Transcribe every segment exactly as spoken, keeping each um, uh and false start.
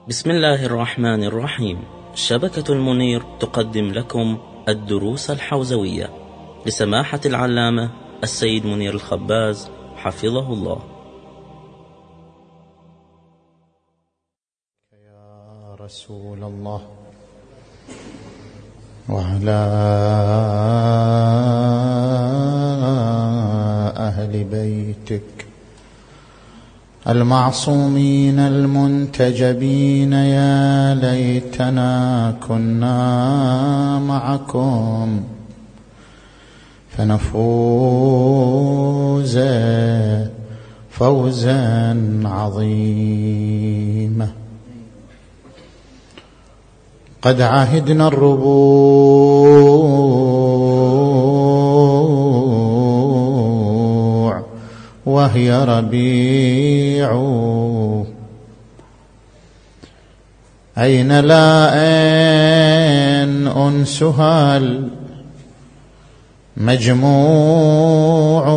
بسم الله الرحمن الرحيم. شبكة المنير تقدم لكم الدروس الحوزوية لسماحة العلامة السيد منير الخباز حفظه الله. يا رسول الله وعلى أهل بيتك المعصومين المنتجبين، يا ليتنا كنا معكم فنفوز فوزا عظيما. قد عهدنا الربوع وهي ربيع، أين لا أين أنسها المجموع،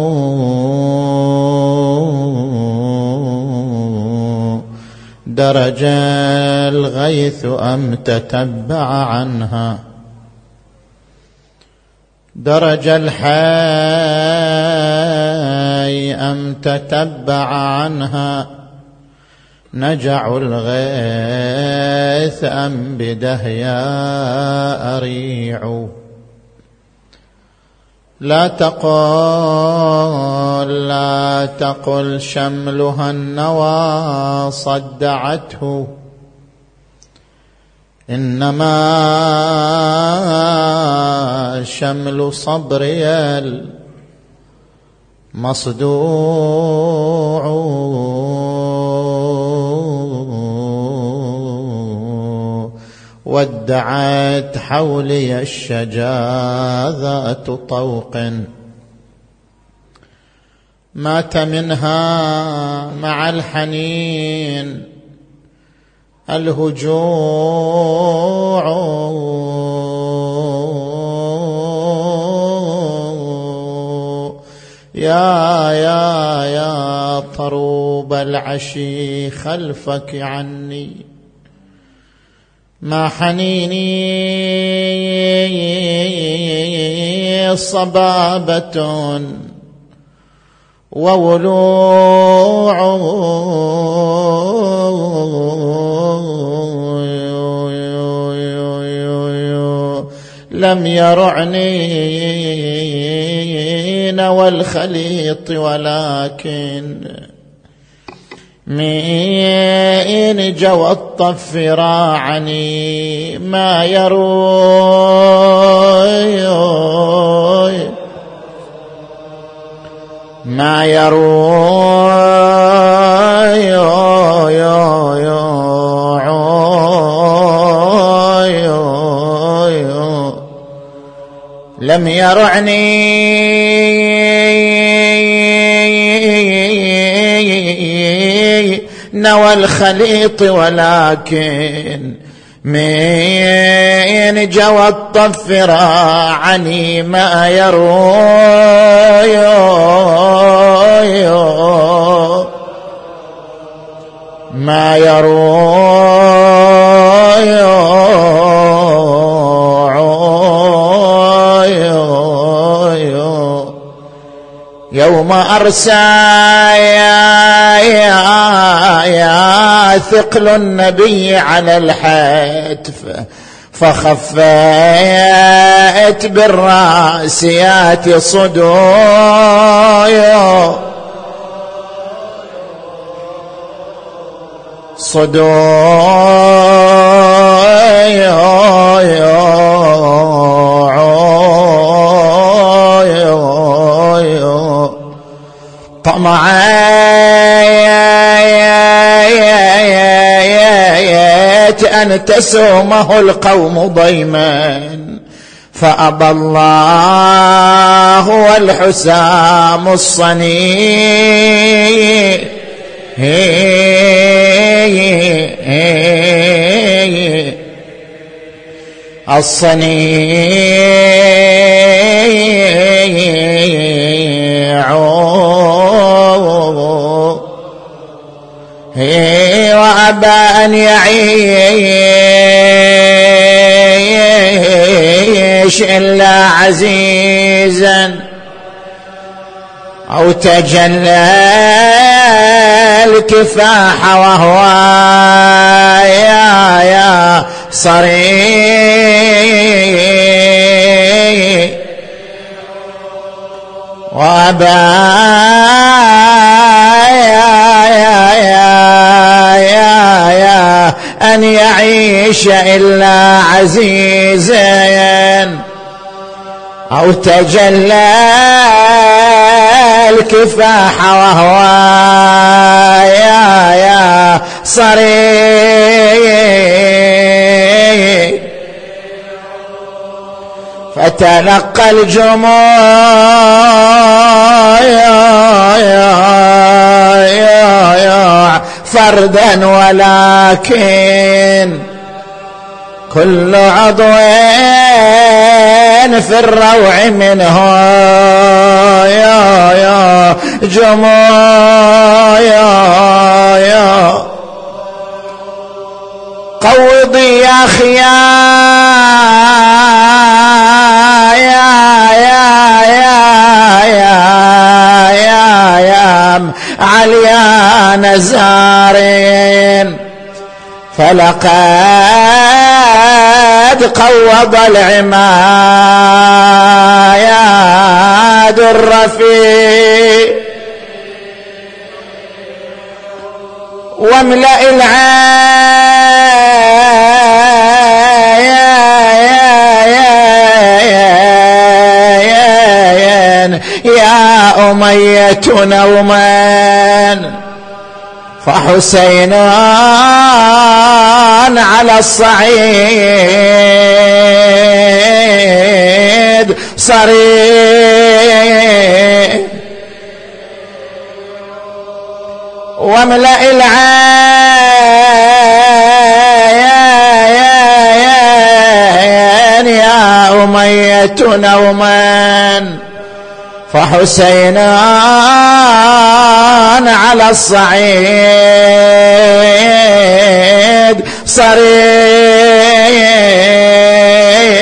درج الغيث أم تتبع عنها، درج الحي أم تتبع عنها، نجع الغيث أم بدهيا أريع. لا تقل لا تقل شملها النوى صدعته، إنما شمل صبري المصدوع، ودعت حولي الشجاذة طوق، مات منها مع الحنين الهجوع، يا يا يا طروب العشي خلفك عني، ما حنيني صبابة وولوع، لم يرعني نوى الخليط، ولكن من جوى الطف راعني، ما يروي ما يروي لم يرعني نوى الخليط، ولكن من جوى الطف راعني، ما يروي ما يروي يوم أرسى يا, يا, يا ثقل النبي على الحتف، فخفيت بالراسيات صدوع صدوع طمعت أن تسومه القوم ضيما، فأبى الله والحسام الصنيع، الصنيع وأبى أن يعيش إلا عزيزا أو تجلى الكفاح وهو يا يا صريح وأبى يا يا يا يا أن يعيش إلا عزيزا أو تجلى الكفاح وهو يا يا صريح فتلقى الجموع فردا ولكن كل عضو في الروع منه يا يا جموع يا يا قوضي يا خيا يا يا يا يا يا عليان زارين فلقد قوض العماد الرفيع واملأ العين يا أمية نوما فحسين على الصعيد صريح واملأ العين يا أمية نوما فحسين على الصعيد صريح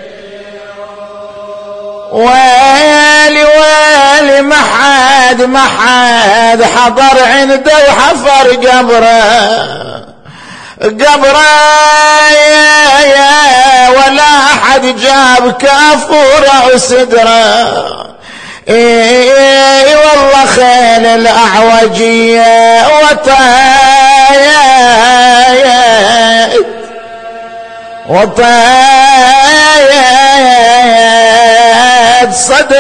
ويلي ويلي محد محد حضر عنده وحفر قبره قبره يا يا ولا أحد جاب كافوره وسدره اي والله خيل الأعوجية وطايت وطايت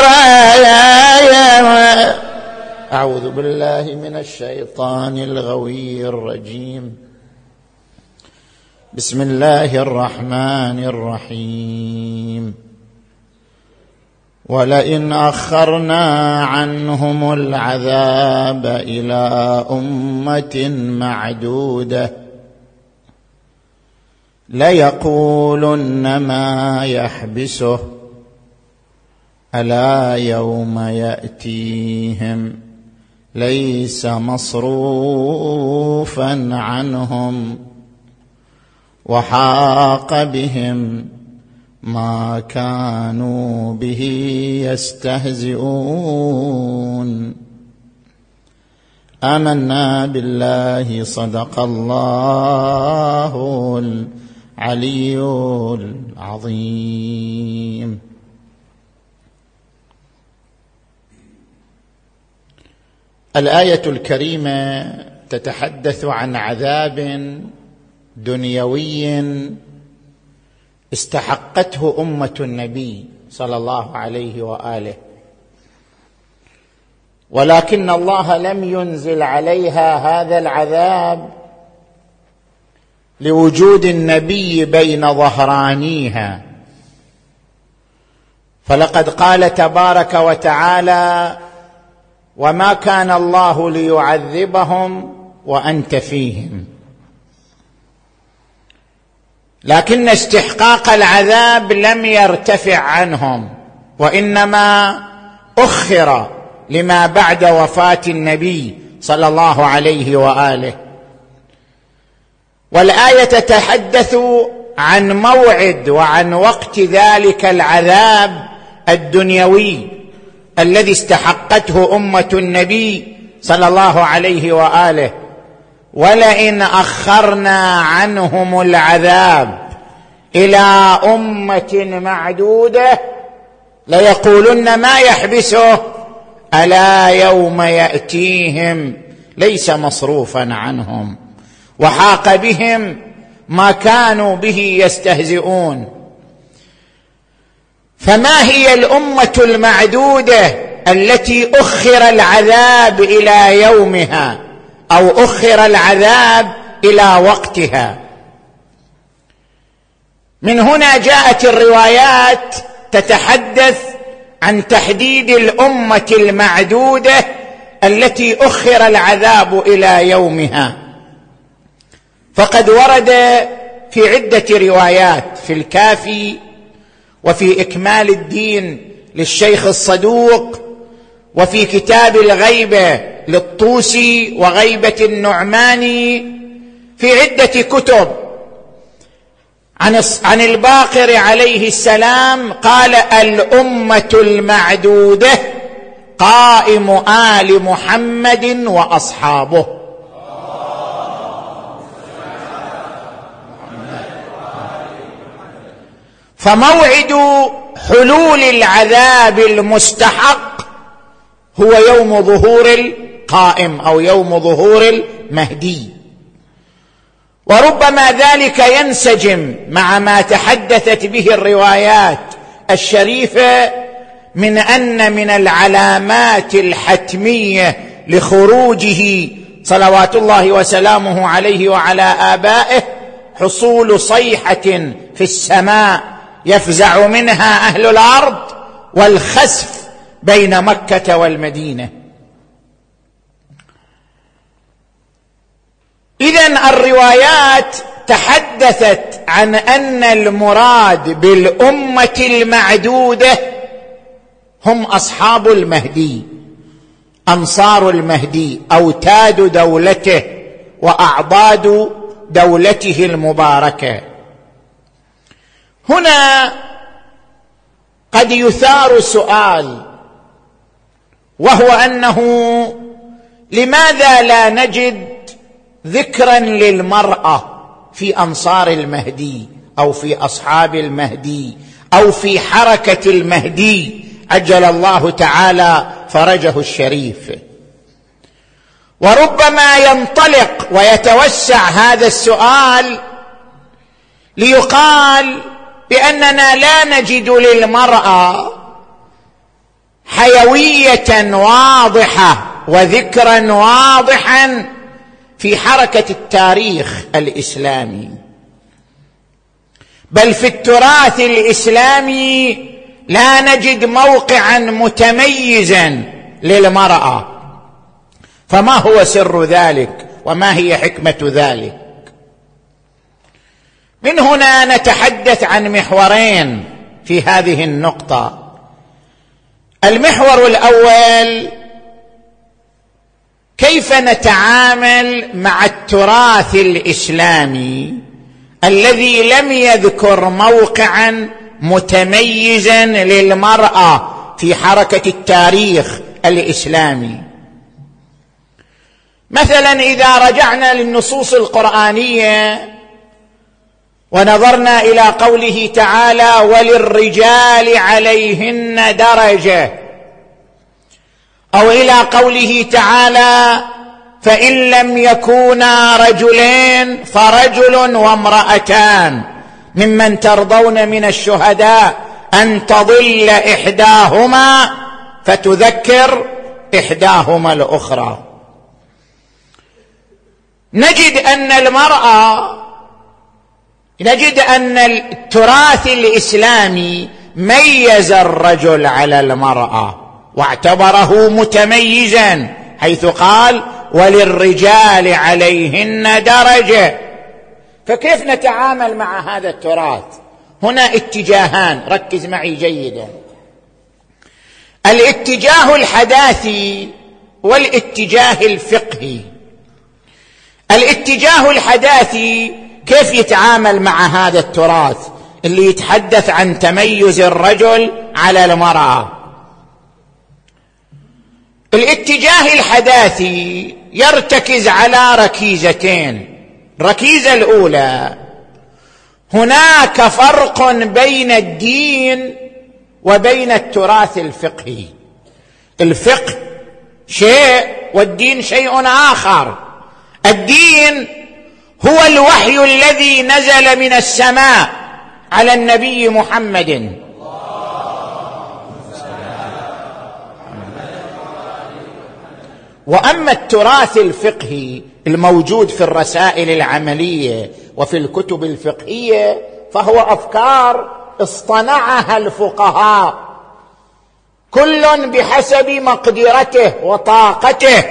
صدرها. أعوذ بالله من الشيطان الغوي الرجيم. بسم الله الرحمن الرحيم. ولئن أخرنا عنهم العذاب إلى أمة معدودة ليقولن ما يحبسه ألا يوم يأتيهم ليس مصروفا عنهم وحاق بهم ما كانوا به يستهزئون. آمنا بالله صدق الله العلي العظيم. الآية الكريمة تتحدث عن عذاب دنيوي استحقته أمة النبي صلى الله عليه وآله، ولكن الله لم ينزل عليها هذا العذاب لوجود النبي بين ظهرانيها، فلقد قال تبارك وتعالى: وما كان الله ليعذبهم وأنت فيهم. لكن استحقاق العذاب لم يرتفع عنهم، وإنما أخر لما بعد وفاة النبي صلى الله عليه وآله. والآية تتحدث عن موعد وعن وقت ذلك العذاب الدنيوي الذي استحقته أمة النبي صلى الله عليه وآله. ولئن أخرنا عنهم العذاب إلى أمة معدودة ليقولن ما يحبسه ألا يوم يأتيهم ليس مصروفا عنهم وحاق بهم ما كانوا به يستهزئون. فما هي الأمة المعدودة التي أخر العذاب إلى يومها أو أخر العذاب إلى وقتها؟ من هنا جاءت الروايات تتحدث عن تحديد الأمة المعدودة التي أخر العذاب إلى يومها. فقد ورد في عدة روايات في الكافي وفي إكمال الدين للشيخ الصدوق وفي كتاب الغيبة للطوسي وغيبة النعماني في عدة كتب عن عن الباقر عليه السلام قال: الأمة المعدودة قائم آل محمد وأصحابه. فموعد حلول العذاب المستحق هو يوم ظهور القائم أو يوم ظهور المهدي. وربما ذلك ينسجم مع ما تحدثت به الروايات الشريفة من أن من العلامات الحتمية لخروجه صلوات الله وسلامه عليه وعلى آبائه حصول صيحة في السماء يفزع منها أهل الأرض والخسف بين مكة والمدينة. إذن الروايات تحدثت عن أن المراد بالأمة المعدودة هم أصحاب المهدي، أنصار المهدي، أوتاد دولته وأعضاد دولته المباركة. هنا قد يثار سؤال، وهو أنه لماذا لا نجد ذكرا للمرأة في أنصار المهدي أو في أصحاب المهدي أو في حركة المهدي عجل الله تعالى فرجه الشريف؟ وربما ينطلق ويتوسع هذا السؤال ليقال بأننا لا نجد للمرأة حيوية واضحة وذكرا واضحا في حركة التاريخ الإسلامي، بل في التراث الإسلامي لا نجد موقعا متميزا للمرأة. فما هو سر ذلك وما هي حكمة ذلك؟ من هنا نتحدث عن محورين في هذه النقطة. المحور الأول: كيف نتعامل مع التراث الإسلامي الذي لم يذكر موقعا متميزا للمرأة في حركة التاريخ الإسلامي؟ مثلا إذا رجعنا للنصوص القرآنية ونظرنا إلى قوله تعالى: وللرجال عليهن درجة، أو إلى قوله تعالى: فإن لم يكونا رجلين فرجل وامرأتان ممن ترضون من الشهداء أن تضل إحداهما فتذكر إحداهما الأخرى. نجد أن المرأة نجد أن التراث الإسلامي ميز الرجل على المرأة واعتبره متميزا، حيث قال: وللرجال عليهن درجة. فكيف نتعامل مع هذا التراث؟ هنا اتجاهان، ركز معي جيدا: الاتجاه الحداثي والاتجاه الفقهي. الاتجاه الحداثي كيف يتعامل مع هذا التراث اللي يتحدث عن تميز الرجل على المرأة؟ الاتجاه الحداثي يرتكز على ركيزتين. الركيزة الأولى: هناك فرق بين الدين وبين التراث الفقهي. الفقه شيء والدين شيء آخر. الدين هو الوحي الذي نزل من السماء على النبي محمد، وأما التراث الفقهي الموجود في الرسائل العملية وفي الكتب الفقهية فهو أفكار اصطنعها الفقهاء، كل بحسب مقدرته وطاقته.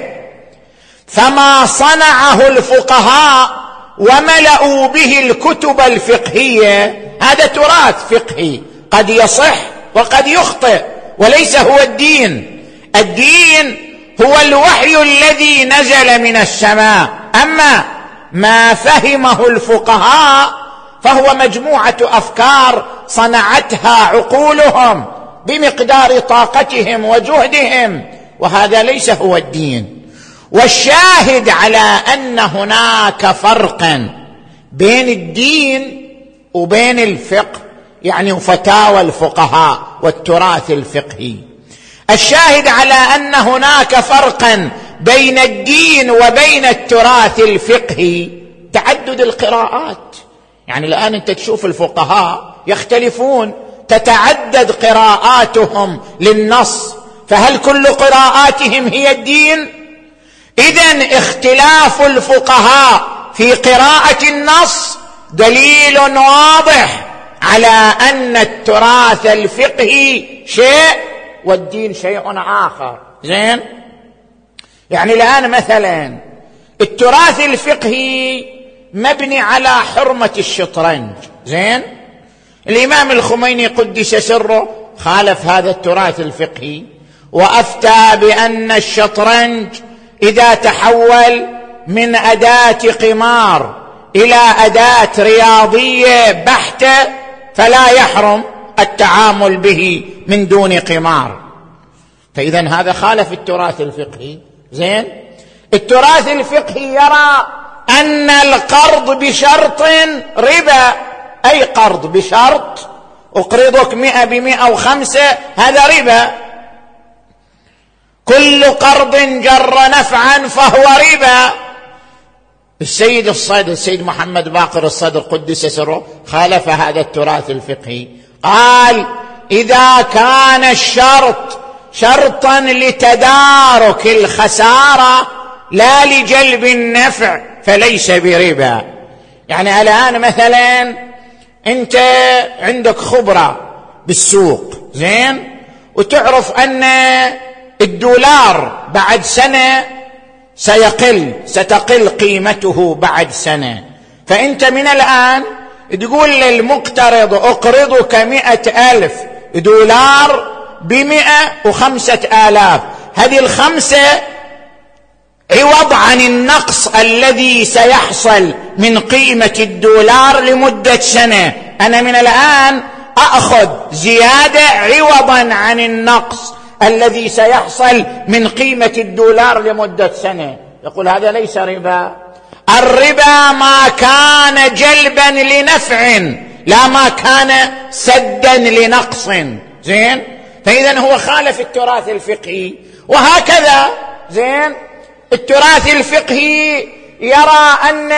فما صنعه الفقهاء وملأوا به الكتب الفقهية هذا تراث فقهي، قد يصح وقد يخطئ، وليس هو الدين. الدين هو الوحي الذي نزل من السماء. أما ما فهمه الفقهاء فهو مجموعة أفكار صنعتها عقولهم بمقدار طاقتهم وجهدهم، وهذا ليس هو الدين. والشاهد على أن هناك فرقا بين الدين وبين الفقه، يعني فتاوى الفقهاء والتراث الفقهي، الشاهد على أن هناك فرقا بين الدين وبين التراث الفقهي تعدد القراءات. يعني الآن أنت تشوف الفقهاء يختلفون، تتعدد قراءاتهم للنص، فهل كل قراءاتهم هي الدين؟ إذن اختلاف الفقهاء في قراءة النص دليل واضح على أن التراث الفقهي شيء والدين شيء آخر. زين؟ يعني الآن مثلا التراث الفقهي مبني على حرمة الشطرنج. زين؟ الإمام الخميني قدس سره خالف هذا التراث الفقهي وأفتى بأن الشطرنج إذا تحول من أداة قمار إلى أداة رياضية بحتة فلا يحرم التعامل به من دون قمار. فإذا هذا خالف التراث الفقهي. زين؟ التراث الفقهي يرى أن القرض بشرط ربا، أي قرض بشرط أقرضك مئة بمئة وخمسة هذا ربا. كل قرض جر نفعا فهو ربا. السيد الصدر السيد محمد باقر الصدر قدس سره خالف هذا التراث الفقهي، قال إذا كان الشرط شرطا لتدارك الخسارة لا لجلب النفع فليس بربا. يعني الآن مثلا أنت عندك خبرة بالسوق، زين، وتعرف أن الدولار بعد سنة سيقل، ستقل قيمته بعد سنة، فأنت من الآن تقول للمقترض أقرضك مئة ألف دولار بمئة وخمسة آلاف، هذه الخمسة عوض عن النقص الذي سيحصل من قيمة الدولار لمدة سنة. أنا من الآن أخذ زيادة عوضا عن النقص الذي سيحصل من قيمة الدولار لمدة سنة. يقول هذا ليس ربا. الربا ما كان جلبا لنفع لا ما كان سدا لنقص. زين؟ فإذا هو خالف التراث الفقهي. وهكذا زين التراث الفقهي يرى أن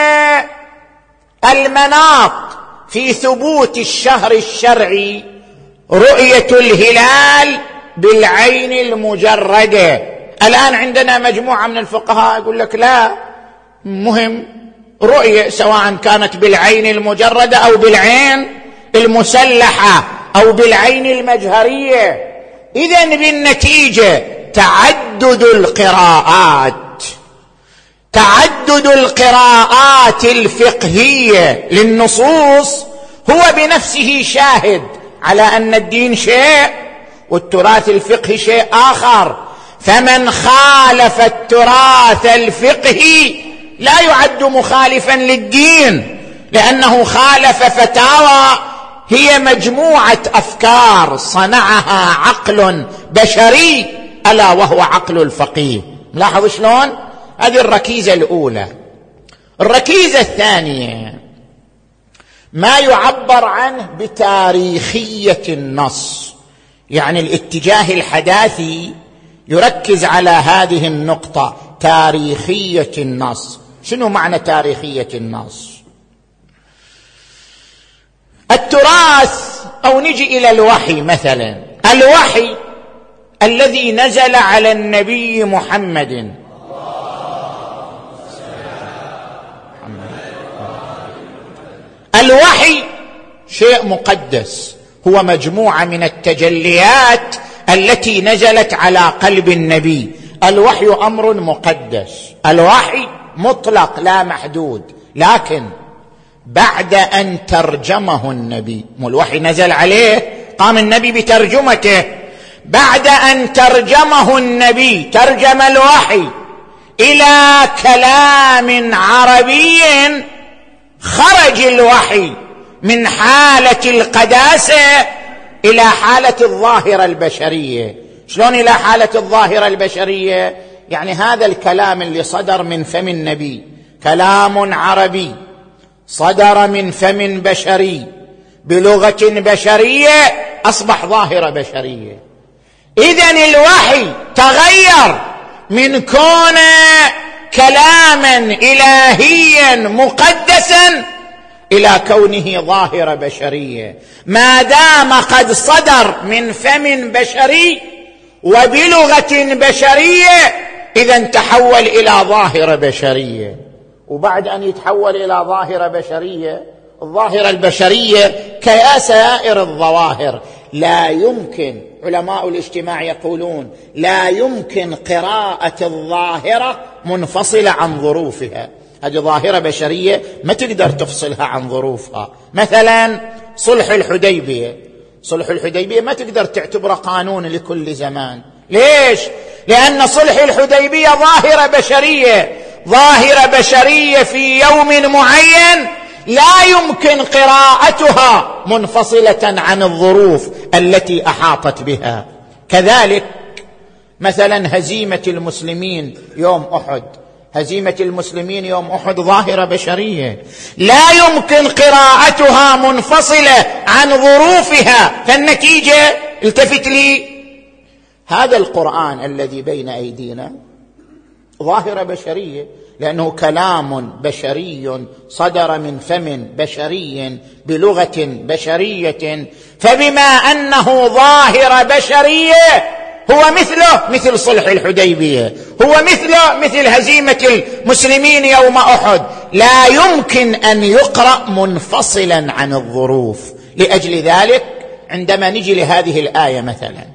المناط في ثبوت الشهر الشرعي رؤية الهلال بالعين المجردة. الآن عندنا مجموعة من الفقهاء يقول لك لا، مهم رؤية سواء كانت بالعين المجردة أو بالعين المسلحة أو بالعين المجهرية. إذن بالنتيجة تعدد القراءات تعدد القراءات الفقهية للنصوص هو بنفسه شاهد على أن الدين شيء والتراث الفقهي شيء آخر. فمن خالف التراث الفقهي لا يعد مخالفا للدين، لأنه خالف فتاوى هي مجموعة أفكار صنعها عقل بشري ألا وهو عقل الفقيه. لاحظوا شلون؟ هذه الركيزة الأولى. الركيزة الثانية ما يعبر عنه بتاريخية النص، يعني الاتجاه الحداثي يركز على هذه النقطة، تاريخية النص. شنو معنى تاريخية النص؟ التراث، أو نجي إلى الوحي مثلا، الوحي الذي نزل على النبي محمد الوحي شيء مقدس، هو مجموعة من التجليات التي نزلت على قلب النبي. الوحي أمر مقدس، الوحي مطلق لا محدود، لكن بعد أن ترجمه النبي، مو الوحي نزل عليه قام النبي بترجمته، بعد أن ترجمه النبي ترجم الوحي إلى كلام عربي، خرج الوحي من حالة القداسة إلى حالة الظاهرة البشرية. شلون إلى حالة الظاهرة البشرية؟ يعني هذا الكلام اللي صدر من فم النبي كلام عربي صدر من فم بشري بلغة بشرية، أصبح ظاهرة بشرية. إذن الوحي تغير من كون كلاما إلهيا مقدسا إلى كونه ظاهرة بشرية. ما دام قد صدر من فم بشري وبلغة بشرية، إذن تحول إلى ظاهرة بشرية. وبعد أن يتحول إلى ظاهرة بشرية، الظاهرة البشرية كسائر الظواهر لا يمكن، علماء الاجتماع يقولون لا يمكن قراءة الظاهرة منفصلة عن ظروفها. هذه ظاهرة بشرية ما تقدر تفصلها عن ظروفها. مثلا صلح الحديبية، صلح الحديبية ما تقدر تعتبره قانون لكل زمان. ليش؟ لأن صلح الحديبية ظاهرة بشرية، ظاهرة بشرية في يوم معين لا يمكن قراءتها منفصلة عن الظروف التي أحاطت بها. كذلك مثلا هزيمة المسلمين يوم أحد، هزيمة المسلمين يوم أحد ظاهرة بشرية لا يمكن قراءتها منفصلة عن ظروفها. فالنتيجة التفت لي، هذا القرآن الذي بين أيدينا ظاهرة بشرية، لأنه كلام بشري صدر من فم بشري بلغة بشرية، فبما أنه ظاهرة بشرية هو مثله مثل صلح الحديبية، هو مثله مثل هزيمة المسلمين يوم أحد، لا يمكن أن يقرأ منفصلا عن الظروف. لأجل ذلك عندما نجي لهذه الآية مثلا،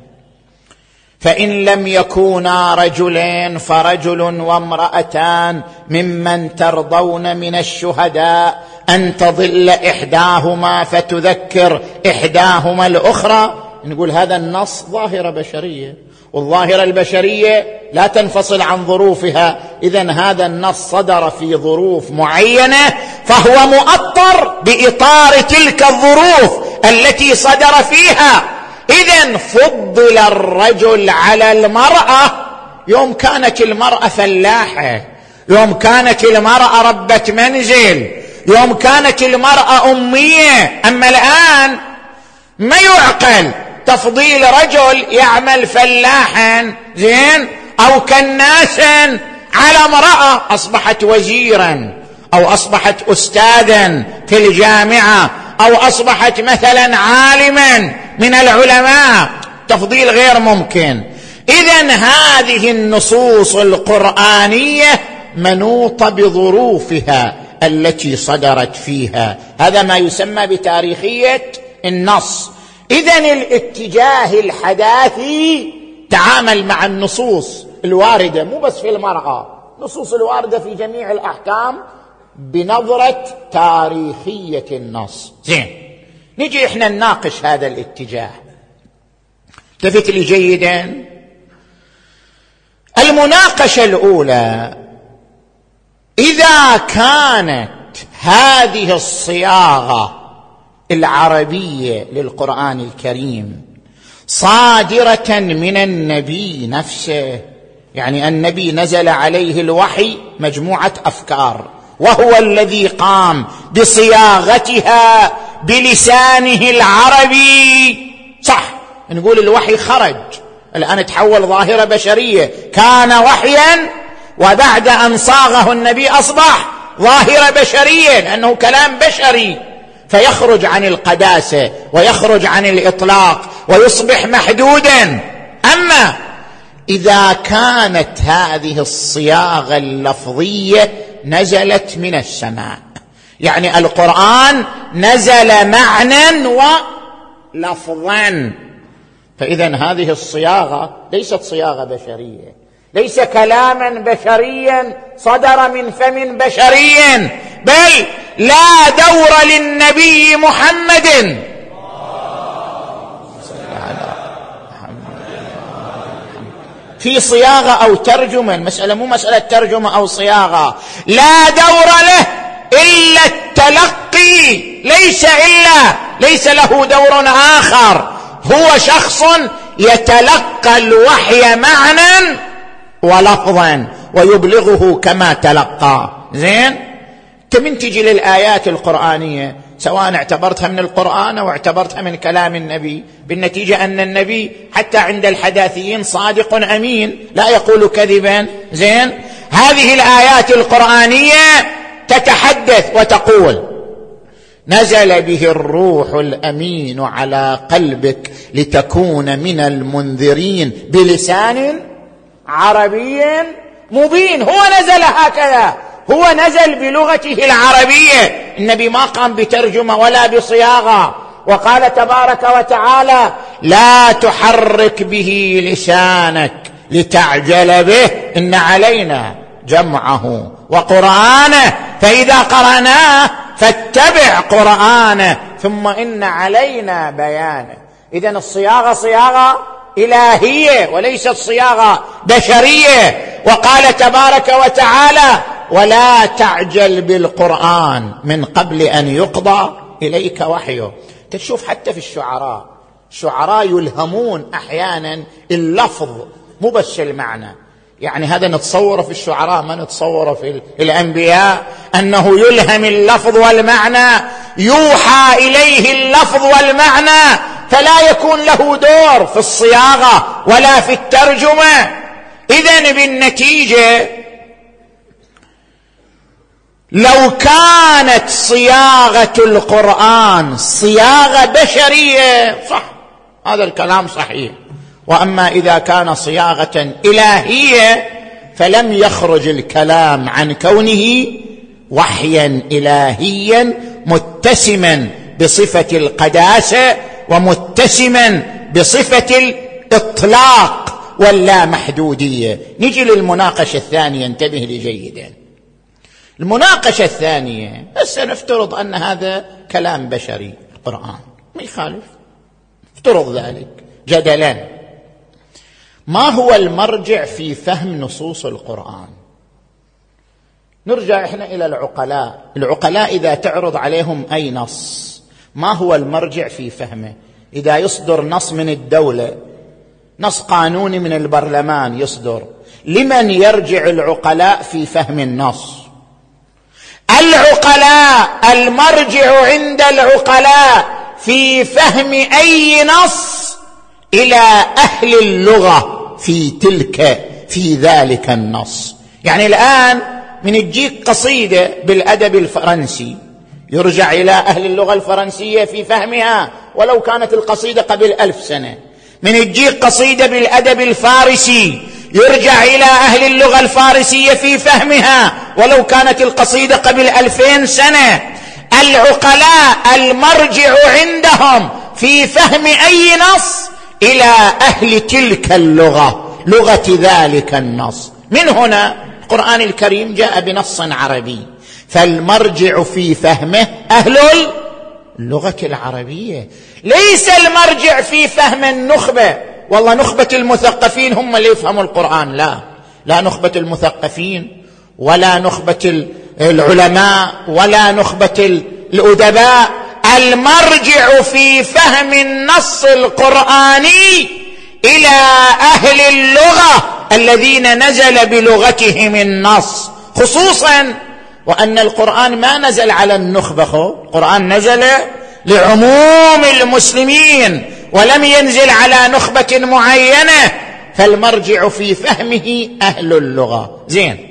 فإن لم يكونا رجلين فرجل وامرأتان ممن ترضون من الشهداء أن تضل إحداهما فتذكر إحداهما الأخرى، نقول هذا النص ظاهرة بشرية، والظاهرة البشرية لا تنفصل عن ظروفها. إذن هذا النص صدر في ظروف معينة، فهو مؤطر بإطار تلك الظروف التي صدر فيها. إذن فضل الرجل على المرأة يوم كانت المرأة فلاحة، يوم كانت المرأة ربة منزل، يوم كانت المرأة أمية. أما الآن ما يعقل تفضيل رجل يعمل فلاحا زين أو كناسا على امرأة أصبحت وزيرا أو أصبحت أستاذا في الجامعة أو أصبحت مثلا عالما من العلماء. تفضيل غير ممكن. إذن هذه النصوص القرآنية منوطة بظروفها التي صدرت فيها، هذا ما يسمى بتاريخية النص. إذن الاتجاه الحداثي تعامل مع النصوص الواردة مو بس في المرأة، نصوص الواردة في جميع الأحكام بنظرة تاريخية النص. زين، نجي إحنا نناقش هذا الاتجاه. التفت لي جيدا. المناقشة الأولى، إذا كانت هذه الصياغة العربية للقرآن الكريم صادرة من النبي نفسه، يعني النبي نزل عليه الوحي مجموعة أفكار وهو الذي قام بصياغتها بلسانه العربي. صح نقول الوحي خرج، الآن تحول ظاهرة بشرية، كان وحيا وبعد أن صاغه النبي أصبح ظاهرة بشرية لأنه كلام بشري، فيخرج عن القداسة ويخرج عن الإطلاق ويصبح محدودا. أما إذا كانت هذه الصياغة اللفظية نزلت من السماء، يعني القرآن نزل معنى ولفظا، فإذا هذه الصياغة ليست صياغة بشرية، ليس كلاما بشريا صدر من فم بشري، بل لا دور للنبي محمد في صياغة أو ترجمة. المسألة مو مسألة ترجمة أو صياغة، لا دور له إلا التلقي، ليس إلا ليس له دور آخر، هو شخص يتلقى الوحي معنى ولفظا ويبلغه كما تلقى. زين، من تجي للآيات القرآنية سواء اعتبرتها من القرآن أو اعتبرتها من كلام النبي، بالنتيجة أن النبي حتى عند الحداثيين صادق أمين لا يقول كذبا. زين، هذه الآيات القرآنية تتحدث وتقول: نزل به الروح الأمين على قلبك لتكون من المنذرين بلسان عربي مبين. هو نزل هكذا، هو نزل بلغته العربية، النبي ما قام بترجمة ولا بصياغة. وقال تبارك وتعالى: لا تحرك به لسانك لتعجل به إن علينا جمعه وقرآنه فإذا قرأناه فاتبع قرآنه ثم إن علينا بيانه. إذن الصياغة صياغة إلهية وليست صياغة بشرية. وقال تبارك وتعالى: ولا تعجل بالقرآن من قبل أن يقضى إليك وحيه. تشوف حتى في الشعراء، الشعراء يلهمون أحيانا اللفظ مو بس المعنى، يعني هذا نتصوره في الشعراء ما نتصوره في الأنبياء، أنه يلهم اللفظ والمعنى، يوحى إليه اللفظ والمعنى، فلا يكون له دور في الصياغة ولا في الترجمة. إذن بالنتيجة لو كانت صياغة القرآن صياغة بشرية صح، هذا الكلام صحيح، وأما إذا كان صياغة إلهية فلم يخرج الكلام عن كونه وحيا إلهيا متسما بصفة القداسة ومتسما بصفة الإطلاق واللامحدودية. نجي للمناقشة الثانية، انتبه لي جيدا. المناقشة الثانية، بس نفترض أن هذا كلام بشري، القرآن ما يخالف، افترض ذلك جدلا، ما هو المرجع في فهم نصوص القرآن؟ نرجع احنا إلى العقلاء. العقلاء إذا تعرض عليهم أي نص ما هو المرجع في فهمه؟ إذا يصدر نص من الدولة، نص قانوني من البرلمان يصدر، لمن يرجع العقلاء في فهم النص؟ العقلاء، المرجع عند العقلاء في فهم أي نص إلى أهل اللغة في تلك في ذلك النص. يعني الآن من تجيك قصيدة بالأدب الفرنسي يرجع إلى أهل اللغة الفرنسية في فهمها ولو كانت القصيدة قبل ألف سنة. من تجيك قصيدة بالأدب الفارسي يرجع إلى أهل اللغة الفارسية في فهمها ولو كانت القصيدة قبل ألفين سنة. العقلاء المرجع عندهم في فهم أي نص إلى أهل تلك اللغة، لغة ذلك النص. من هنا القرآن الكريم جاء بنص عربي، فالمرجع في فهمه أهل اللغة العربية، ليس المرجع في فهم النخبة. والله نخبة المثقفين هم اللي يفهموا القرآن، لا لا نخبة المثقفين ولا نخبة العلماء ولا نخبة الأدباء. المرجع في فهم النص القرآني إلى أهل اللغة الذين نزل بلغتهم النص، خصوصا وأن القرآن ما نزل على النخبة، القرآن نزل لعموم المسلمين ولم ينزل على نخبة معينة، فالمرجع في فهمه أهل اللغة. زين،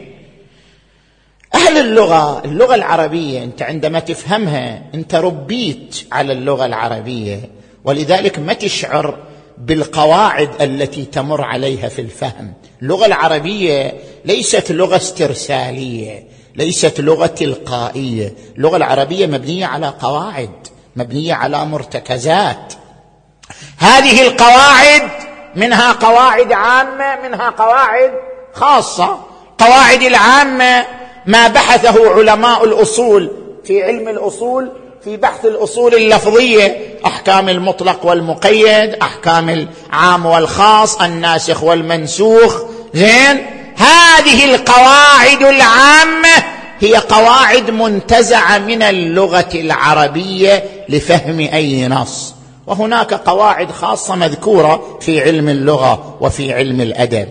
أهل اللغة، اللغة العربية أنت عندما تفهمها أنت ربيت على اللغة العربية، ولذلك ما تشعر بالقواعد التي تمر عليها في الفهم. اللغة العربية ليست لغة استرسالية، ليست لغة تلقائية، اللغة العربية مبنية على قواعد، مبنية على مرتكزات. هذه القواعد منها قواعد عامة، منها قواعد خاصة. قواعد العامة ما بحثه علماء الأصول في علم الأصول في بحث الأصول اللفظية، أحكام المطلق والمقيد، أحكام العام والخاص، الناسخ والمنسوخ. زين، هذه القواعد العامة هي قواعد منتزعة من اللغة العربية لفهم أي نص، وهناك قواعد خاصة مذكورة في علم اللغة وفي علم الأدب.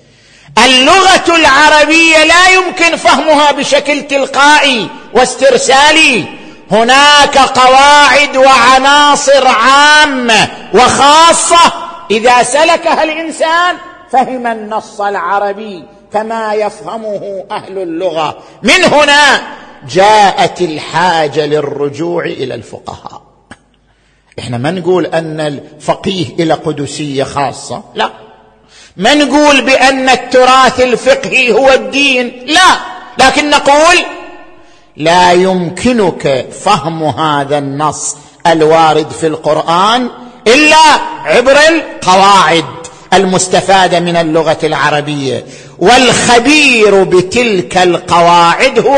اللغة العربية لا يمكن فهمها بشكل تلقائي واسترسالي، هناك قواعد وعناصر عامة وخاصة إذا سلكها الإنسان فهم النص العربي كما يفهمه أهل اللغة. من هنا جاءت الحاجة للرجوع إلى الفقهاء. إحنا ما نقول أن الفقيه إلى قدسية خاصة، لا، ما نقول بأن التراث الفقهي هو الدين، لا، لكن نقول لا يمكنك فهم هذا النص الوارد في القرآن إلا عبر القواعد المستفادة من اللغة العربية، والخبير بتلك القواعد هو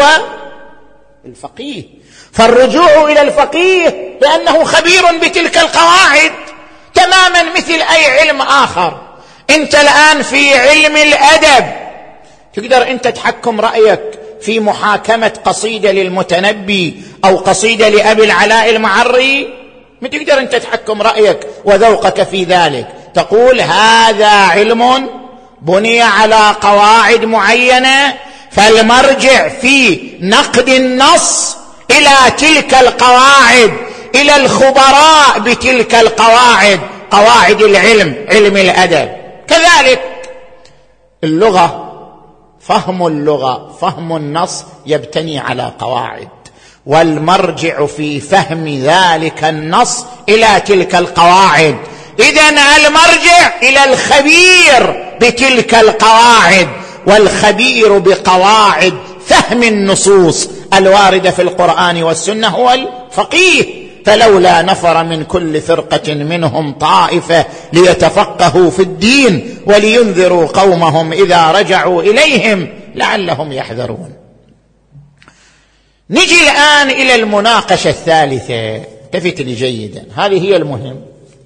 الفقيه. فالرجوع إلى الفقيه لأنه خبير بتلك القواعد تماما مثل أي علم آخر. أنت الآن في علم الأدب تقدر أنت تحكم رأيك في محاكمة قصيدة للمتنبي أو قصيدة لأبي العلاء المعري؟ ما تقدر أنت تحكم رأيك وذوقك في ذلك، تقول هذا علم بني على قواعد معينة، فالمرجع في نقد النص إلى تلك القواعد، إلى الخبراء بتلك القواعد، قواعد العلم، علم الأدب. كذلك اللغة، فهم اللغة، فهم النص يبتني على قواعد، والمرجع في فهم ذلك النص إلى تلك القواعد. إذن المرجع إلى الخبير بتلك القواعد، والخبير بقواعد فهم النصوص الواردة في القرآن والسنة هو الفقيه. فلولا نفر من كل فرقة منهم طائفة ليتفقهوا في الدين ولينذروا قومهم إذا رجعوا إليهم لعلهم يحذرون. نجي الآن إلى المناقشة الثالثة، التفت لي جيدا، هذه هي المهم.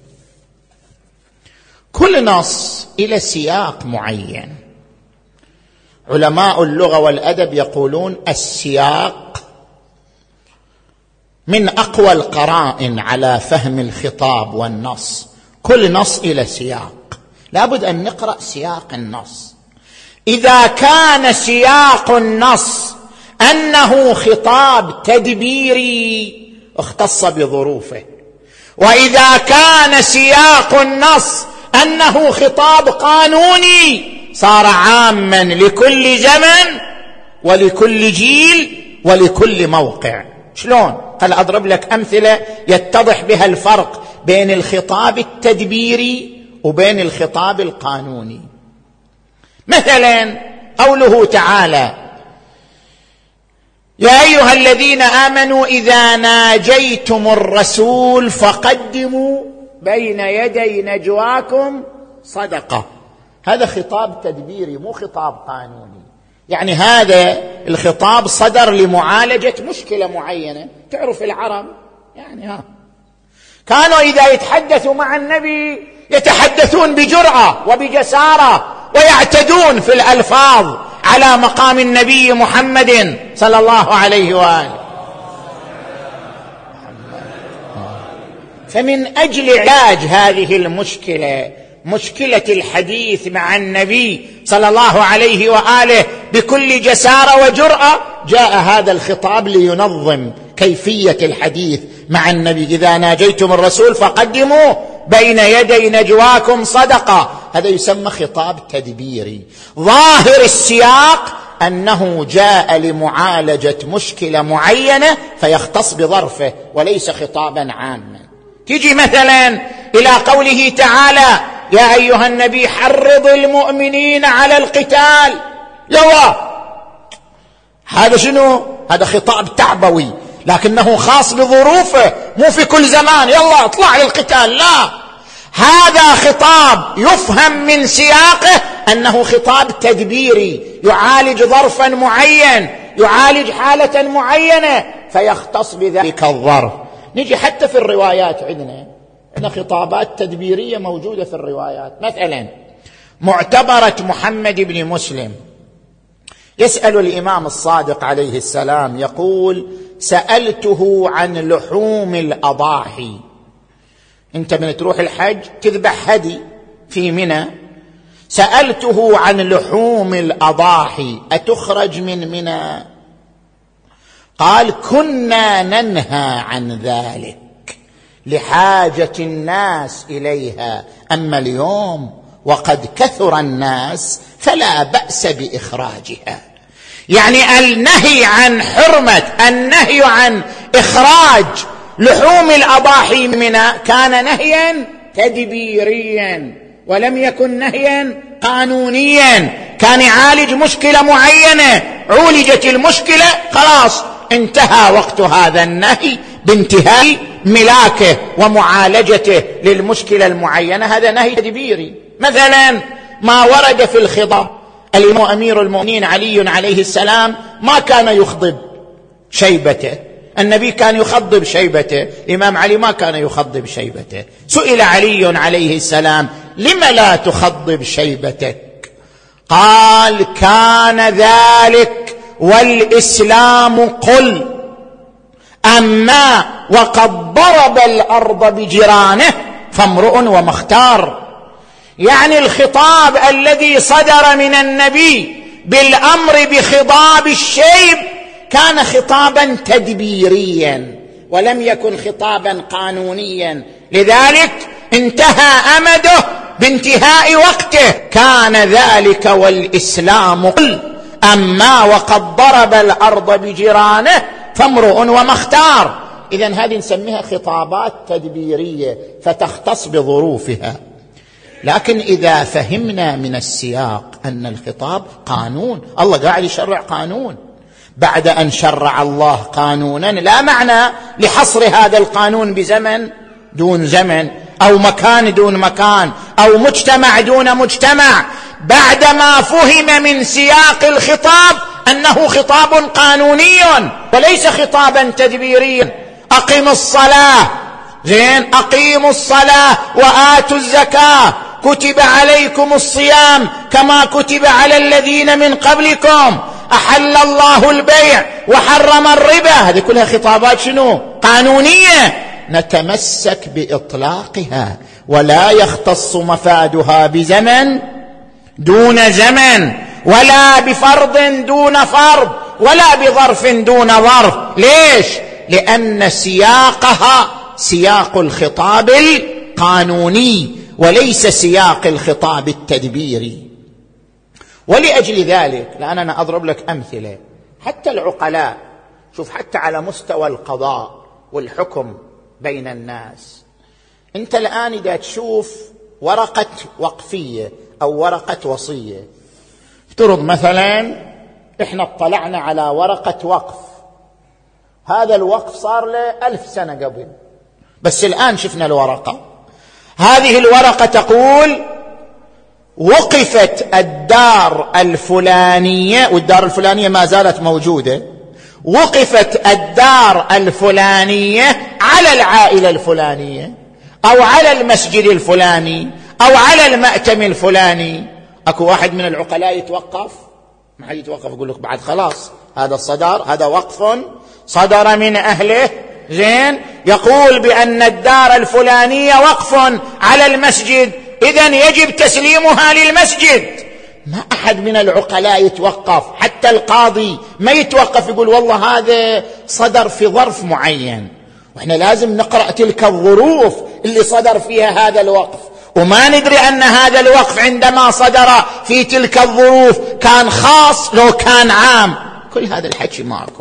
كل نص إلى سياق معين. علماء اللغة والأدب يقولون السياق من أقوى القرائن على فهم الخطاب والنص. كل نص إلى سياق، لابد أن نقرأ سياق النص. إذا كان سياق النص أنه خطاب تدبيري اختص بظروفه، وإذا كان سياق النص أنه خطاب قانوني صار عاما لكل زمن ولكل جيل ولكل موقع. شلون؟ هل أضرب لك أمثلة يتضح بها الفرق بين الخطاب التدبيري وبين الخطاب القانوني. مثلا قوله تعالى: يا أيها الذين آمنوا إذا ناجيتم الرسول فقدموا بين يدي نجواكم صدقة. هذا خطاب تدبيري مو خطاب قانوني، يعني هذا الخطاب صدر لمعالجة مشكلة معينة. تعرف العرب يعني ها كانوا إذا يتحدثوا مع النبي يتحدثون بجرأة وبجسارة ويعتدون في الألفاظ على مقام النبي محمد صلى الله عليه وآله. فمن أجل علاج هذه المشكلة، مشكلة الحديث مع النبي صلى الله عليه وآله بكل جسارة وجرأة، جاء هذا الخطاب لينظم كيفية الحديث مع النبي. إذا ناجيتم الرسول فقدموا بين يدي نجواكم صدقة. هذا يسمى خطاب تدبيري. ظاهر السياق أنه جاء لمعالجة مشكلة معينة فيختص بظرفه وليس خطابا عاما. تيجي مثلا إلى قوله تعالى: يا أيها النبي حرض المؤمنين على القتال. يلا، هذا شنو؟ هذا خطاب تعبوي لكنه خاص بظروفه، مو في كل زمان يلا اطلع للقتال، لا، هذا خطاب يفهم من سياقه أنه خطاب تدبيري يعالج ظرفا معين، يعالج حالة معينة فيختص بذلك الظرف. نجي حتى في الروايات، عندنا عندنا خطابات تدبيرية موجودة في الروايات. مثلا معتبرة محمد بن مسلم يسأل الإمام الصادق عليه السلام، يقول: سألته عن لحوم الأضاحي. أنت من تروح الحج تذبح هدي في منى، سألته عن لحوم الأضاحي أتخرج من منى؟ قال: كنا ننهى عن ذلك لحاجة الناس إليها، أما اليوم وقد كثر الناس فلا بأس بإخراجها. يعني النهي عن حرمة، النهي عن إخراج لحوم الأضاحي منها كان نهيا تدبيريا ولم يكن نهيا قانونيا، كان يعالج مشكلة معينة، عولجت المشكلة خلاص انتهى وقت هذا النهي بانتهاء ملاكه ومعالجته للمشكلة المعينة، هذا نهي تدبيري. مثلا ما ورد في الخطاب، الإمام أمير المؤمنين علي عليه السلام ما كان يخضب شيبته، النبي كان يخضب شيبته، الإمام علي ما كان يخضب شيبته. سئل علي عليه السلام: لم لا تخضب شيبتك؟ قال: كان ذلك والإسلام قل، أما وقد ضرب الأرض بجرانه فامرؤ ومختار. يعني الخطاب الذي صدر من النبي بالأمر بخضاب الشيب كان خطابا تدبيريا ولم يكن خطابا قانونيا، لذلك انتهى أمده بانتهاء وقته. كان ذلك والإسلام قل، أما وقد ضرب الأرض بجرانه فامرؤ ومختار. إذن هذه نسميها خطابات تدبيرية فتختص بظروفها. لكن إذا فهمنا من السياق أن الخطاب قانون، الله قاعد يشرع قانون، بعد أن شرع الله قانونا لا معنى لحصر هذا القانون بزمن دون زمن أو مكان دون مكان أو مجتمع دون مجتمع، بعدما فهم من سياق الخطاب أنه خطاب قانوني وليس خطابا تدبيريا. أقم الصلاة، زين، أقيموا الصلاة وآتوا الزكاة، كتب عليكم الصيام كما كتب على الذين من قبلكم، أحل الله البيع وحرم الربا. هذه كلها خطابات شنو؟ قانونية، نتمسك بإطلاقها ولا يختص مفادها بزمن دون زمن ولا بفرض دون فرض ولا بظرف دون ظرف. ليش؟ لأن سياقها سياق الخطاب القانوني وليس سياق الخطاب التدبيري. ولأجل ذلك الآن أنا أضرب لك أمثلة. حتى العقلاء، شوف، حتى على مستوى القضاء والحكم بين الناس، أنت الآن إذا تشوف ورقة وقفية أو ورقة وصية، افترض مثلا إحنا اطلعنا على ورقة وقف، هذا الوقف صار له ألف سنة قبل، بس الآن شفنا الورقة، هذه الورقة تقول وقفت الدار الفلانية، والدار الفلانية ما زالت موجودة، وقفت الدار الفلانية على العائلة الفلانية أو على المسجد الفلاني أو على المأتم الفلاني. أكو واحد من العقلاء يتوقف؟ ما حد يتوقف يقول لك بعد خلاص هذا الصدر، هذا وقف صدر من أهله، زين، يقول بأن الدار الفلانية وقف على المسجد، إذن يجب تسليمها للمسجد. ما أحد من العقلاء يتوقف، حتى القاضي ما يتوقف يقول والله هذا صدر في ظرف معين، وإحنا لازم نقرأ تلك الظروف اللي صدر فيها هذا الوقف، وما ندري أن هذا الوقف عندما صدر في تلك الظروف كان خاص لو كان عام. كل هذا الحكي ماكو.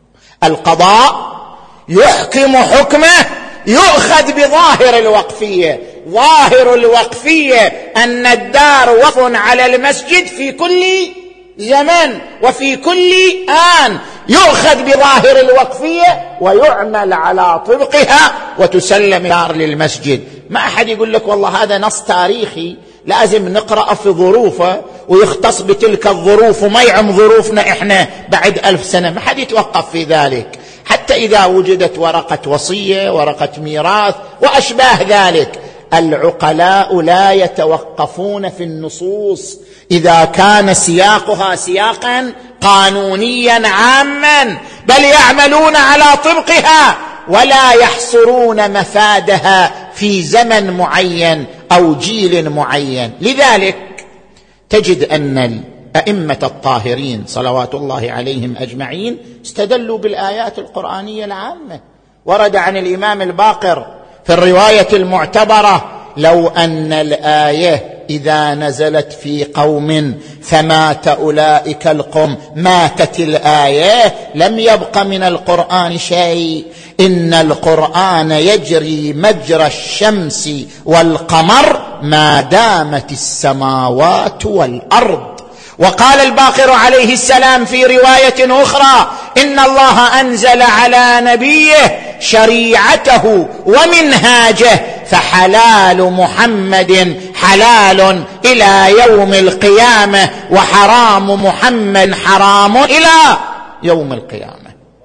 القضاء يحكم حكمه يؤخذ بظاهر الوقفية. ظاهر الوقفية أن الدار وقف على المسجد في كل زمن وفي كل آن، يؤخذ بظاهر الوقفية ويعمل على طبقها وتسلم الدار للمسجد. ما أحد يقول لك والله هذا نص تاريخي لازم نقرأ في ظروفه ويختص بتلك الظروف وما يعم ظروفنا إحنا بعد ألف سنة. ما حد يتوقف في ذلك، حتى إذا وجدت ورقة وصية، ورقة ميراث وأشباه ذلك. العقلاء لا يتوقفون في النصوص إذا كان سياقها سياقا قانونيا عاما، بل يعملون على طبقها ولا يحصرون مفادها في زمن معين أو جيل معين. لذلك تجد أن الأئمة الطاهرين صلوات الله عليهم أجمعين استدلوا بالآيات القرآنية العامة. ورد عن الإمام الباقر في الرواية المعتبرة: لو أن الآية إذا نزلت في قوم فمات أولئك القوم ماتت الآية لم يبق من القرآن شيء، إن القرآن يجري مجرى الشمس والقمر ما دامت السماوات والأرض. وقال الباقر عليه السلام في رواية أخرى: إن الله أنزل على نبيه شريعته ومنهاجه فحلال محمد حلال إلى يوم القيامة وحرام محمد حرام إلى يوم القيامة.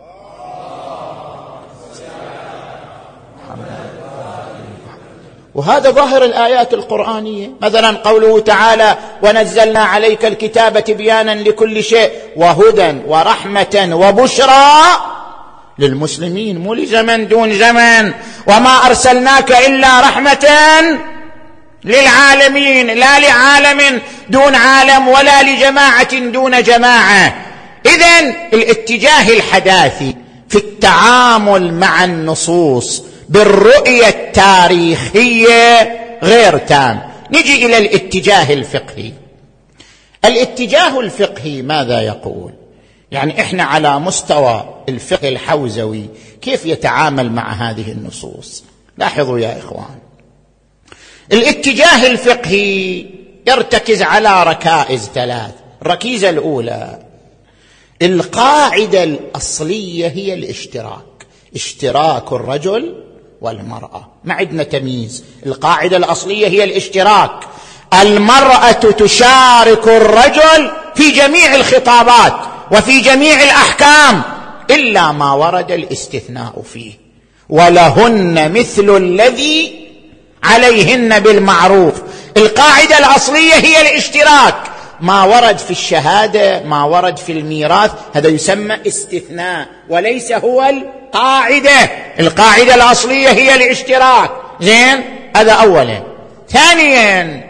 وهذا ظاهر الآيات القرآنية. مثلا قوله تعالى: ونزلنا عليك الكتاب تبيانا لكل شيء وهدى ورحمة وبشرى للمسلمين، مو لزمن دون زمن. وما أرسلناك إلا رحمة للعالمين، لا لعالم دون عالم ولا لجماعة دون جماعة. إذن الاتجاه الحداثي في التعامل مع النصوص بالرؤية التاريخية غير تام. نجي إلى الاتجاه الفقهي. الاتجاه الفقهي ماذا يقول؟ يعني إحنا على مستوى الفقه الحوزوي كيف يتعامل مع هذه النصوص؟ لاحظوا يا إخوان، الاتجاه الفقهي يرتكز على ركائز ثلاث. الركيزة الأولى: القاعدة الأصلية هي الاشتراك، اشتراك الرجل والمرأة، ما عندنا تمييز. القاعدة الأصلية هي الاشتراك، المرأة تشارك الرجل في جميع الخطابات وفي جميع الأحكام إلا ما ورد الاستثناء فيه، ولهن مثل الذي عليهن بالمعروف. القاعدة الأصلية هي الاشتراك. ما ورد في الشهادة، ما ورد في الميراث، هذا يسمى استثناء وليس هو القاعدة. القاعدة الأصلية هي الاشتراك. زين، هذا أولا. ثانيا،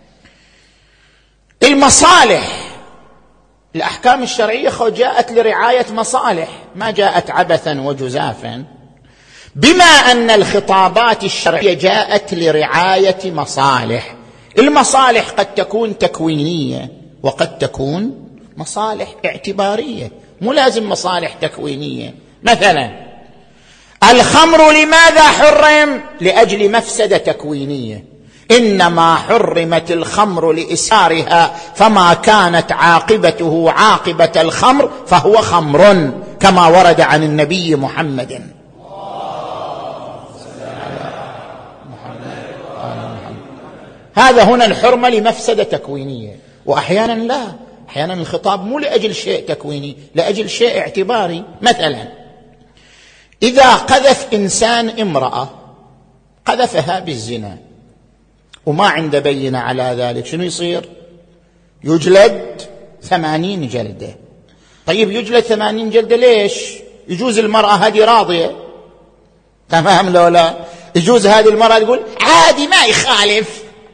المصالح. الأحكام الشرعية جاءت لرعاية مصالح، ما جاءت عبثا وجزافا. بما أن الخطابات الشرعية جاءت لرعاية مصالح، المصالح قد تكون تكوينية وقد تكون مصالح اعتبارية، مو لازم مصالح تكوينية. مثلا الخمر لماذا حرم؟ لأجل مفسدة تكوينية، إنما حرمت الخمر لإسارها، فما كانت عاقبته عاقبة الخمر فهو خمر، كما ورد عن النبي محمد. هذا هنا الحرمة لمفسدة تكوينية. وأحيانا لا، أحيانا الخطاب مو لأجل شيء تكويني، لأجل شيء اعتباري. مثلا إذا قذف إنسان امرأة، قذفها بالزنا وما عنده بينة على ذلك، شنو يصير؟ يجلد ثمانين جلدة. طيب يجلد ثمانين جلدة ليش؟ يجوز المرأة هذه راضية، تمام لو لا؟ يجوز هذه المرأة تقول عادي ما يخالف،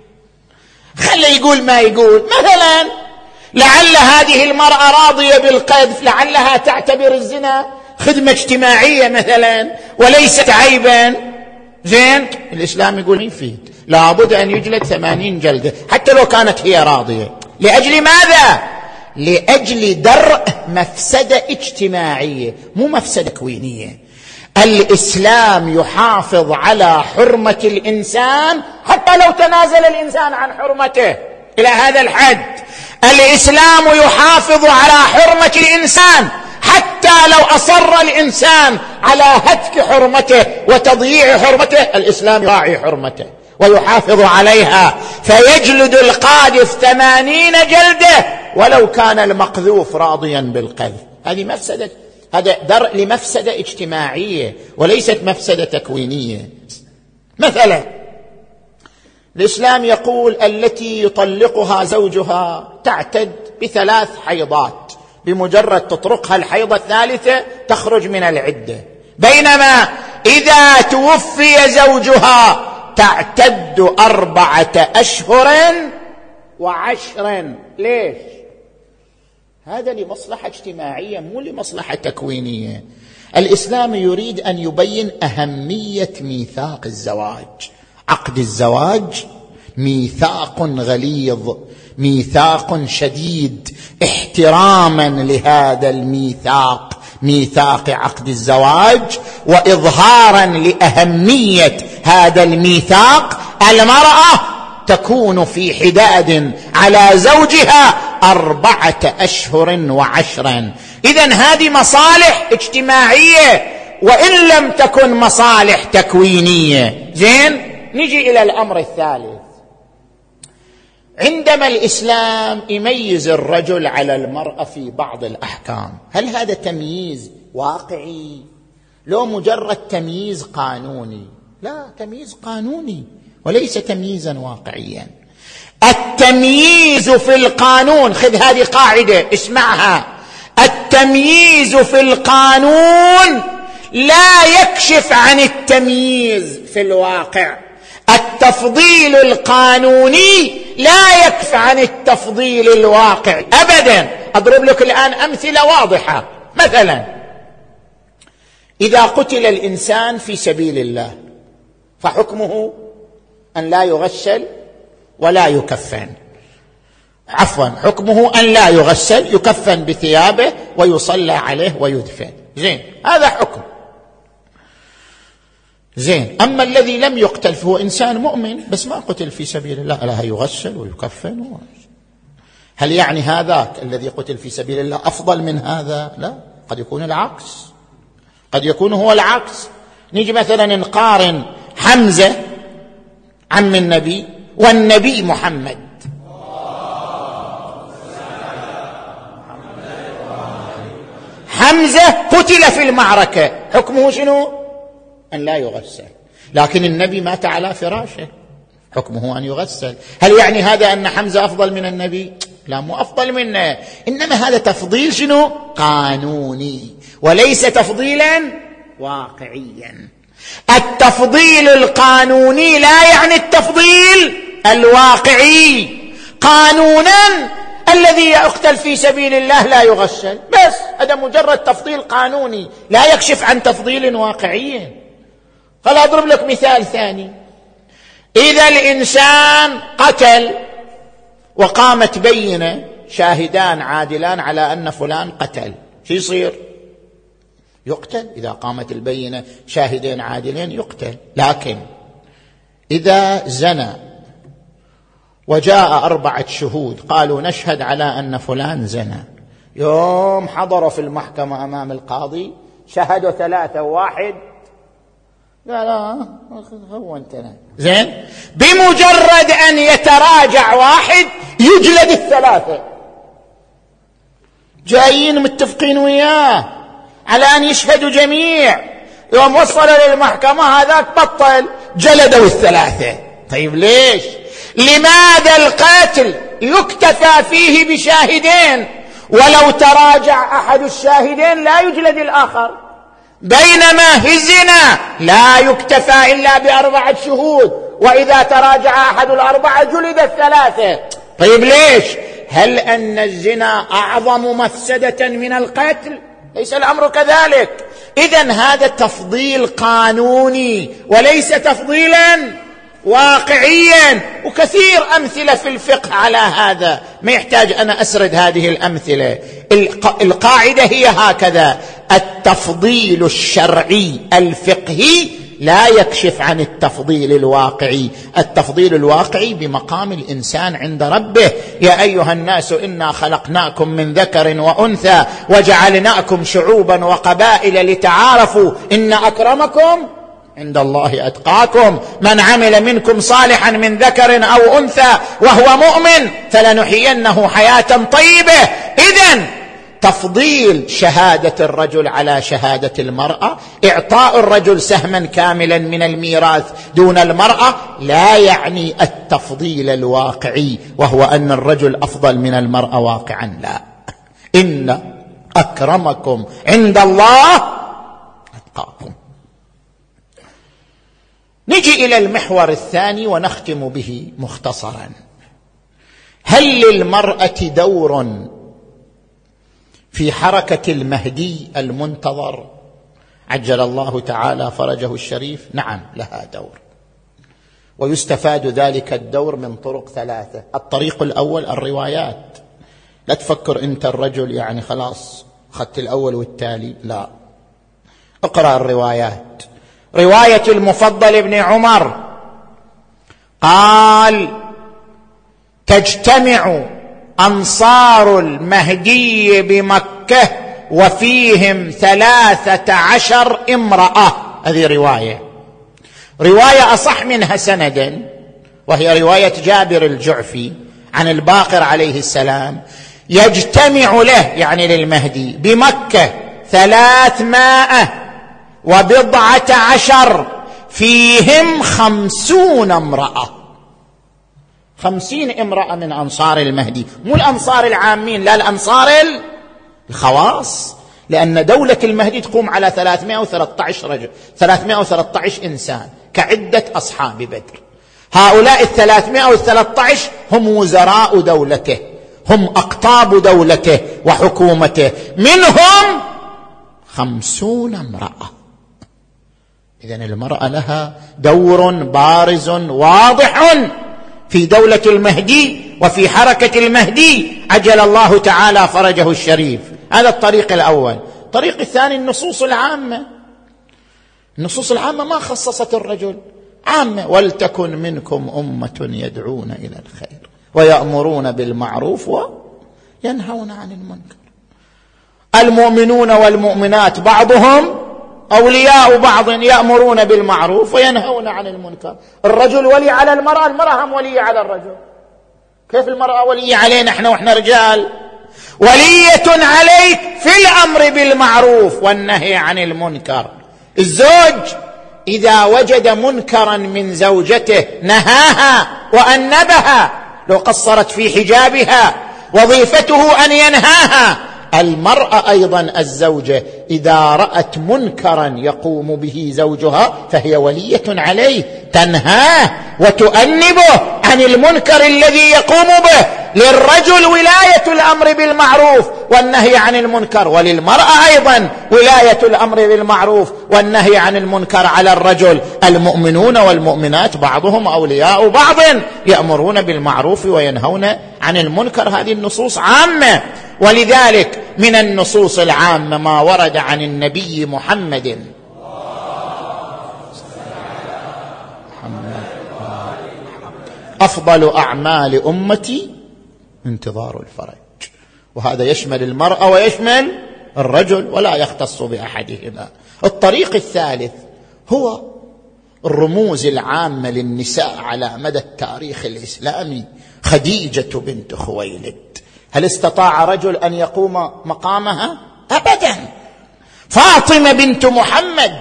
خلي يقول ما يقول. مثلا لعل هذه المرأة راضية بالقذف، لعلها تعتبر الزنا خدمة اجتماعية مثلا وليست عيبا. زين، الإسلام يقول ما يفيد، لابد أن يجلد ثمانين جلدة حتى لو كانت هي راضية. لأجل ماذا؟ لأجل درء مفسدة اجتماعية، مو مفسدة كوينية. الإسلام يحافظ على حرمة الإنسان حتى لو تنازل الإنسان عن حرمته إلى هذا الحد. الإسلام يحافظ على حرمة الإنسان حتى لو أصر الإنسان على هتك حرمته وتضييع حرمته، الإسلام يراعي حرمته ويحافظ عليها، فيجلد القاذف ثمانين جلدة ولو كان المقذوف راضيا بالقذف. هذه مفسدة، هذا درء لمفسدة اجتماعية وليست مفسدة تكوينية. مثلا الإسلام يقول التي يطلقها زوجها تعتد بثلاث حيضات، بمجرد تطرقها الحيضة الثالثة تخرج من العدة، بينما إذا توفي زوجها تعتد أربعة أشهر وعشرا. ليش؟ هذا لمصلحة اجتماعية مو لمصلحة تكوينية. الإسلام يريد أن يبين أهمية ميثاق الزواج. عقد الزواج ميثاق غليظ، ميثاق شديد، احتراما لهذا الميثاق، ميثاق عقد الزواج، وإظهارا لأهمية هذا الميثاق، المرأة تكون في حداد على زوجها أربعة أشهر وعشرا. إذن هذه مصالح اجتماعية وإن لم تكن مصالح تكوينية. زين، نجي إلى الأمر الثالث. عندما الإسلام يميز الرجل على المرأة في بعض الأحكام، هل هذا تمييز واقعي لو مجرد تمييز قانوني؟ لا، تمييز قانوني وليس تمييزا واقعيا. التمييز في القانون، خذ هذه قاعدة اسمعها، التمييز في القانون لا يكشف عن التمييز في الواقع. التفضيل القانوني لا يكشف عن التفضيل الواقعي أبدا. أضرب لك الآن أمثلة واضحة. مثلا إذا قتل الإنسان في سبيل الله فحكمه أن لا يغسل ولا يكفن، عفوا حكمه أن لا يغسل، يكفن بثيابه ويصلى عليه ويدفن. زين، هذا حكم. زين، أما الذي لم يقتل فهو إنسان مؤمن بس ما قتل في سبيل الله، لا يغسل ويكفن و... هل يعني هذاك الذي قتل في سبيل الله أفضل من هذا؟ لا، قد يكون العكس، قد يكون هو العكس. نيجي مثلا نقارن حمزة عم النبي والنبي محمد. حمزة قتل في المعركة، حكمه شنو؟ أن لا يغسل، لكن النبي مات على فراشه، حكمه أن يغسل. هل يعني هذا أن حمزة أفضل من النبي؟ لا، مو أفضل منه، إنما هذا تفضيل شنو؟ قانوني وليس تفضيلا واقعيا. التفضيل القانوني لا يعني التفضيل الواقعي. قانونا الذي يقتل في سبيل الله لا يغسل، بس هذا مجرد تفضيل قانوني لا يكشف عن تفضيل واقعي. خل أضرب لك مثال ثاني. إذا الإنسان قتل وقامت بينة، شاهدان عادلان على أن فلان قتل، شو يصير؟ يقتل. إذا قامت البينة شاهدين عادلين يقتل. لكن إذا زنى وجاء أربعة شهود قالوا نشهد على أن فلان زنى، يوم حضروا في المحكمة أمام القاضي شهدوا ثلاثة واحد لا لا هو انتنا. زين، بمجرد أن يتراجع واحد يجلد الثلاثة، جايين متفقين وياه على أن يشهدوا جميع، يوم وصلوا للمحكمة هذاك بطل، جلدوا الثلاثة. طيب ليش؟ لماذا القتل يكتفى فيه بشاهدين، ولو تراجع أحد الشاهدين لا يجلد الآخر، بينما في الزنا لا يكتفى إلا بأربعة شهود، وإذا تراجع أحد الأربعة جلد الثلاثة. طيب ليش؟ هل أن الزنا أعظم مفسدة من القتل؟ ليس الأمر كذلك. إذن هذا تفضيل قانوني وليس تفضيلا واقعيا، وكثير أمثلة في الفقه على هذا، ما يحتاج أنا أسرد هذه الأمثلة. القاعدة هي هكذا: التفضيل الشرعي الفقهي لا يكشف عن التفضيل الواقعي. التفضيل الواقعي بمقام الإنسان عند ربه. يا أيها الناس إنا خلقناكم من ذكر وأنثى وجعلناكم شعوبا وقبائل لتعارفوا إن أكرمكم عند الله أتقاكم. من عمل منكم صالحا من ذكر أو أنثى وهو مؤمن فلنحيينه حياة طيبة. إذن تفضيل شهادة الرجل على شهادة المرأة، إعطاء الرجل سهما كاملا من الميراث دون المرأة، لا يعني التفضيل الواقعي وهو أن الرجل أفضل من المرأة واقعا، لا. إن أكرمكم عند الله أتقاكم. نجي إلى المحور الثاني ونختم به مختصرا. هل للمرأة دور في حركة المهدي المنتظر عجل الله تعالى فرجه الشريف؟ نعم، لها دور، ويستفاد ذلك الدور من طرق ثلاثة. الطريق الأول الروايات. لا تفكر أنت الرجل يعني خلاص أخذت الأول والتالي، لا، اقرأ الروايات. رواية المفضل ابن عمر قال: تجتمع أنصار المهدي بمكة وفيهم ثلاثة عشر امرأة. هذه رواية رواية أصح منها سندا، وهي رواية جابر الجعفي عن الباقر عليه السلام. يجتمع له يعني للمهدي بمكة ثلاثمائة وبضعة عشر، فيهم خمسون امرأة. خمسين امرأة من أنصار المهدي، مو الأنصار العامين، لا، الأنصار الخواص، لأن دولة المهدي تقوم على ثلاثمائة وثلاثة عشر رجل، ثلاثمائة وثلاثة عشر إنسان كعدة أصحاب بدر. هؤلاء الثلاثمائة وثلاثة عشر هم وزراء دولته، هم أقطاب دولته وحكومته، منهم خمسون امرأة. إذن المرأة لها دور بارز واضح في دولة المهدي وفي حركة المهدي عجل الله تعالى فرجه الشريف. هذا الطريق الأول. الطريق الثاني النصوص العامة. النصوص العامة ما خصصت الرجل، عامة: ولتكن منكم أمة يدعون إلى الخير ويأمرون بالمعروف وينهون عن المنكر. المؤمنون والمؤمنات بعضهم أولياء بعض يأمرون بالمعروف وينهون عن المنكر. الرجل ولي على المرأة، المرأة هم ولي على الرجل. كيف المرأة ولي علينا احنا واحنا رجال؟ ولية عليك في الأمر بالمعروف والنهي عن المنكر. الزوج إذا وجد منكرا من زوجته نهاها وأنبها، لو قصرت في حجابها وظيفته أن ينهاها. المرأة أيضا الزوجة إذا رأت منكرا يقوم به زوجها فهي ولية عليه، تنهاه وتؤنبه عن المنكر الذي يقوم به. للرجل ولاية الأمر بالمعروف والنهي عن المنكر، وللمرأة أيضا ولاية الأمر بالمعروف والنهي عن المنكر على الرجل. المؤمنون والمؤمنات بعضهم أولياء بعض يأمرون بالمعروف وينهون عن المنكر. هذه النصوص عامة. ولذلك من النصوص العامة ما ورد عن النبي محمد أفضل أعمال أمتي انتظار الفرج، وهذا يشمل المرأة ويشمل الرجل ولا يختص بأحدهما. الطريق الثالث هو الرموز العامة للنساء على مدى التاريخ الإسلامي. خديجة بنت خويلد، هل استطاع رجل أن يقوم مقامها؟ أبدا. فاطمة بنت محمد،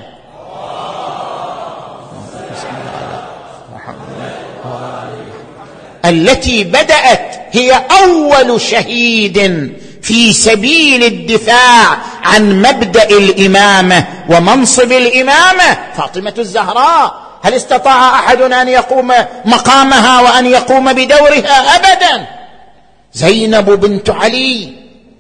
التي بدأت هي أول شهيد في سبيل الدفاع عن مبدأ الإمامة ومنصب الإمامة، فاطمة الزهراء. هل استطاع أحد أن يقوم مقامها وأن يقوم بدورها؟ أبدا. زينب بنت علي،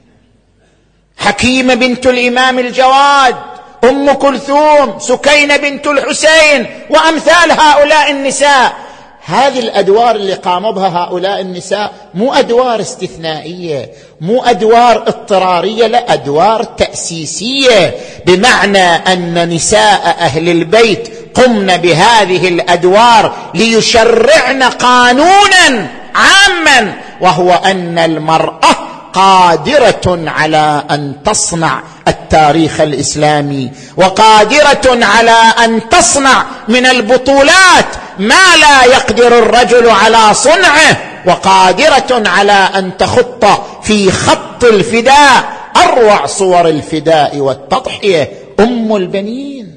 حكيمة بنت الإمام الجواد، أم كلثوم، سكينة بنت الحسين، وأمثال هؤلاء النساء. هذه الأدوار اللي قاموا بها هؤلاء النساء مو أدوار استثنائية، مو أدوار اضطرارية، لا، أدوار تأسيسية، بمعنى أن نساء أهل البيت قمن بهذه الأدوار ليشرعن قانونا عاما، وهو أن المرأة قادرة على أن تصنع التاريخ الإسلامي، وقادرة على أن تصنع من البطولات ما لا يقدر الرجل على صنعه، وقادرة على أن تخط في خط الفداء أروع صور الفداء والتضحية. أم البنين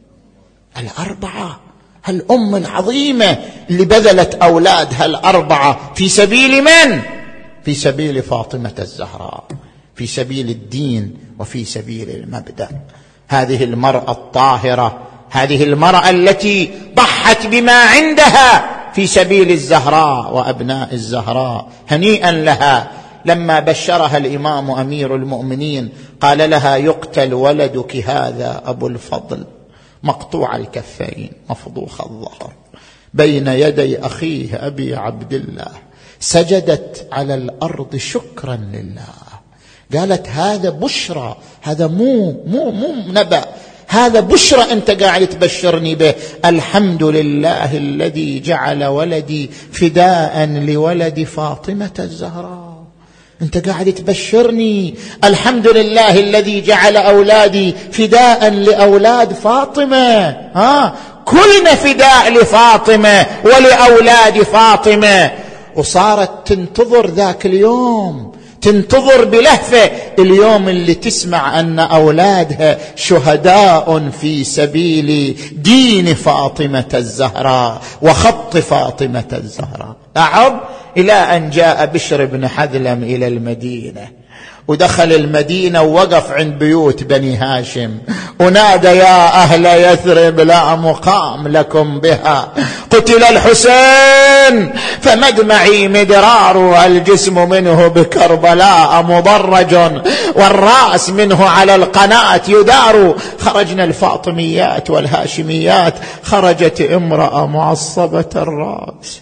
الأربعة، الأم العظيمة اللي بذلت أولادها الأربعة في سبيل من؟ في سبيل فاطمة الزهراء، في سبيل الدين وفي سبيل المبدأ. هذه المرأة الطاهرة، هذه المرأة التي ضحت بما عندها في سبيل الزهراء وأبناء الزهراء، هنيئا لها. لما بشرها الإمام أمير المؤمنين قال لها: يقتل ولدك هذا أبو الفضل مقطوع الكفين مفضوخ الظهر بين يدي أخيه أبي عبد الله. سجدت على الأرض شكرا لله، قالت: هذا بشرى، هذا مو مو مو نبأ، هذا بشرى أنت قاعد تبشرني به. الحمد لله الذي جعل ولدي فداء لولد فاطمة الزهراء. أنت قاعد تبشرني الحمد لله الذي جعل أولادي فداء لأولاد فاطمة. ها، كلنا فداء لفاطمة ولأولاد فاطمة. وصارت تنتظر ذاك اليوم، تنتظر بلهفة اليوم اللي تسمع أن أولادها شهداء في سبيل دين فاطمة الزهراء وخط فاطمة الزهراء. أعب إلى أن جاء بشر بن حذلم إلى المدينة، ودخل المدينة ووقف عند بيوت بني هاشم ونادى: يا أهل يثرب لا مقام لكم بها، قتل الحسين فمدمعي مدرار، الجسم منه بكربلاء مضرج والرأس منه على القناة يدار. خرجنا الفاطميات والهاشميات، خرجت امرأة معصبة الرأس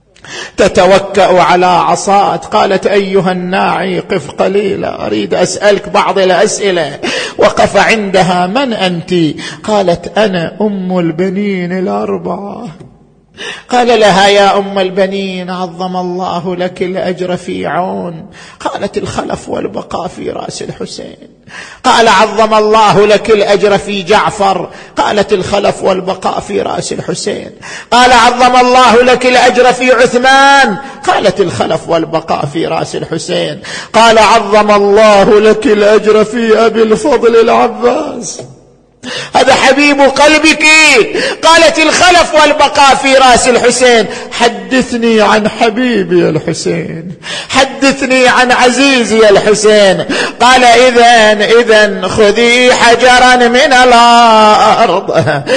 تتوكأ على عصاة. قالت: أيها الناعي قف قليلا، أريد أسألك بعض الأسئلة. وقف عندها: من أنت؟ قالت: أنا أم البنين الأربعة. قال لها: يا أم البنين، عظم الله لك الأجر في عون. قالت: الخلف والبقاء في رأس الحسين. قال: عظم الله لك الأجر في جعفر. قالت: الخلف والبقاء في رأس الحسين. قال: عظم الله لك الأجر في عثمان. قالت: الخلف والبقاء في رأس الحسين. قال: عظم الله لك الأجر في أبي الفضل العباس، هذا حبيب قلبك. قالت: الخلف والبقاء في رأس الحسين. حدثني عن حبيبي الحسين، حدثني عن عزيزي الحسين. قال: إذن إذن خذي حجرا من الأرض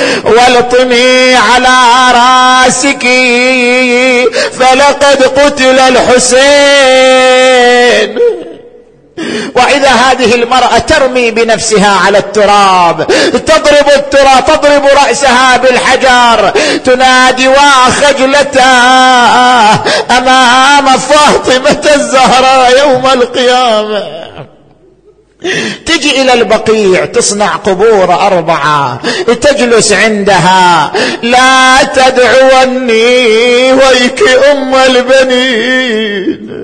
والطمي على رأسك، فلقد قتل الحسين. وإذا هذه المرأة ترمي بنفسها على التراب، تضرب التراب، تضرب رأسها بالحجر، تنادي: وخجلتا أمام فاطمة الزهراء يوم القيامة. تجي إلى البقيع تصنع قبور أربعة، تجلس عندها: لا تدعوني ويك أم البنين،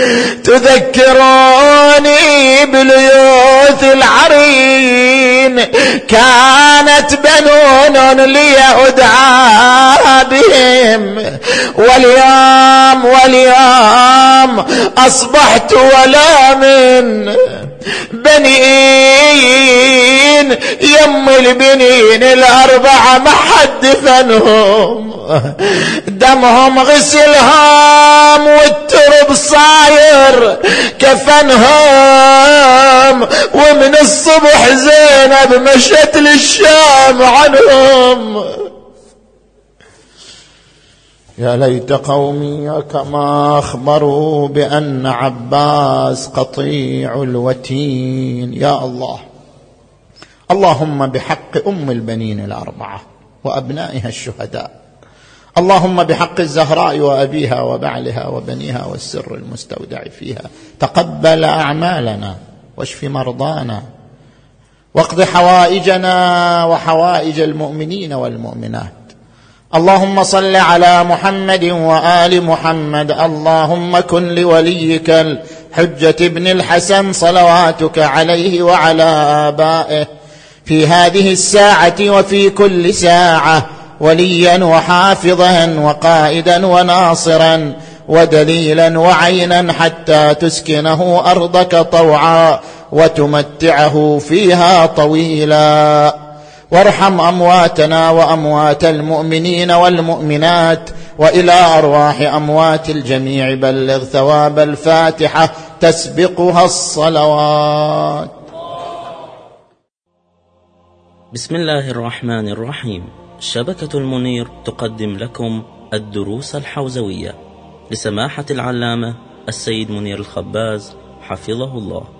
تذكروني بليوث العرين، كانت بنون لي أدعى بهم، واليوم واليوم أصبحت ولا من بنين يم البنين الأربعة ما حد فنهم، دمهم غسلهم والترب صاير كفنهم، ومن الصبح زينب مشت للشام عنهم. يا ليت قومي كما أخبروا بأن عباس قطيع الوتين. يا الله، اللهم بحق أم البنين الأربعة وأبنائها الشهداء، اللهم بحق الزهراء وأبيها وبعلها وبنيها والسر المستودع فيها، تقبل أعمالنا واشف مرضانا واقض حوائجنا وحوائج المؤمنين والمؤمنات. اللهم صل على محمد وآل محمد. اللهم كن لوليك الحجة بن الحسن صلواتك عليه وعلى آبائه في هذه الساعة وفي كل ساعة وليا وحافظا وقائدا وناصرا ودليلا وعينا حتى تسكنه أرضك طوعا وتمتعه فيها طويلا. وارحم أمواتنا وأموات المؤمنين والمؤمنات، وإلى أرواح أموات الجميع بلغ ثواب الفاتحة تسبقها الصلوات. بسم الله الرحمن الرحيم. شبكة المنير تقدم لكم الدروس الحوزوية لسماحة العلامة السيد منير الخباز حفظه الله.